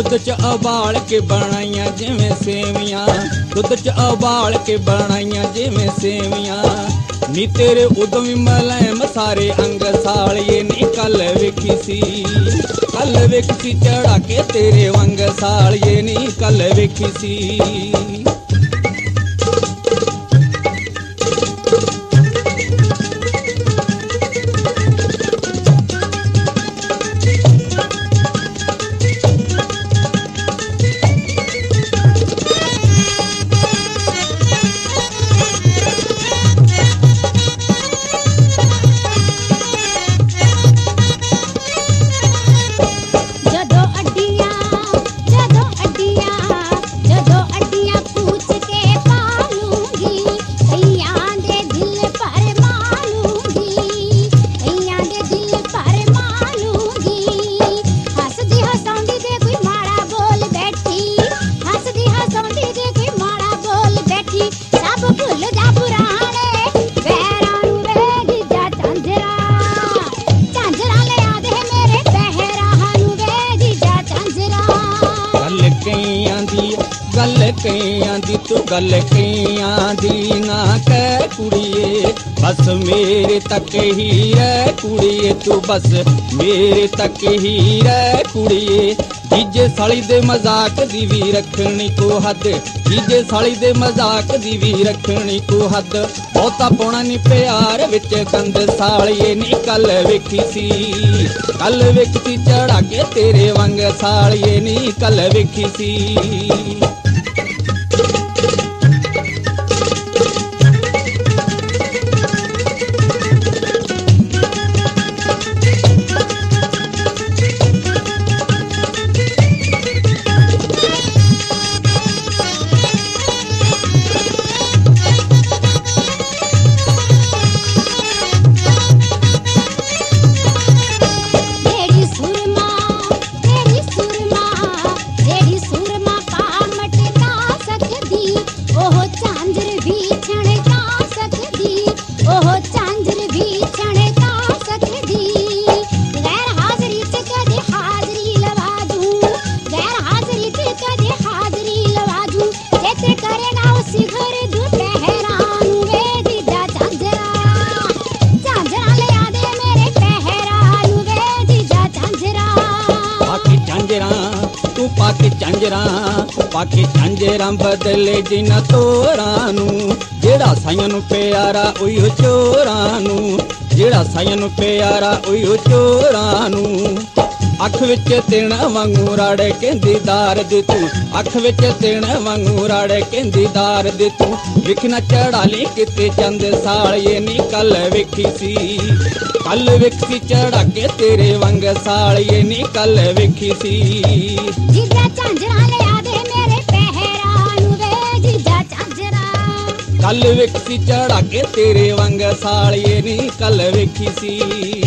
ਦੁੱਧ ਚ ਉਬਾਲ ਕੇ ਬਣਾਈਆਂ ਜਿਵੇਂ ਸੇਵੀਆਂ, ਦੁੱਧ ਚ ਉਬਾਲ ਕੇ ਬਣਾਈਆਂ ਜਿਵੇਂ ਸੇਵੀਆਂ। ਨੀ ਤੇਰੇ ਉਦੋਂ ਵੀ ਮਲੈਮ ਸਾਰੇ ਅੰਗ ਸਾਲੀਏ ਨੀ ਕੱਲ ਵੇਖੀ ਸੀ, ਕੱਲ ਵੇਖੀ ਸੀ ਚੜਾ ਕੇ ਤੇਰੇ ਵੰਗ ਸਾਲੀਏ ਨੀ ਕੱਲ ਵੇਖੀ ਸੀ। गल कईयां दी तू गल कईयां दी ना कह कुड़िए, बस मेरे तक ही रह कुड़िए तू, बस मेरे तक ही रह कुड़िए। जीजे साली दे मजाक दी भी रखनी को हद, जीजे साली दे मजाक दी भी रखनी को हद। बहुता पौना नी प्यार विच कंद सालिए नी कल वेखी सी, कल वेखी सी चढ़ा के तेरे वंग सालिए नी कल वेखी सी। पाके झांजरा बदले जिन्ना तोरां नू, जेड़ा साईं नू प्यारा उही चोरां नू, जेड़ा साईं नू प्यारा उही चोरां नू। अख विच तिण वांगू राड़े कहंदी दार दे तू, अख विच तिण वांगू राड़े कहंदी दार दे तू। विखना चढ़ा ली किते चंद सालिए नी कल वेखी सी, कल वेखी सी चढ़ा के तेरे वंग सालिए नी कल वेखी सी। जीजा झांजरा लिया दे मेरे पहरानू वे जीजा झांजरा, कल वेखी सी चढ़ा के तेरे वंग सालिए नी कल वेखी सी।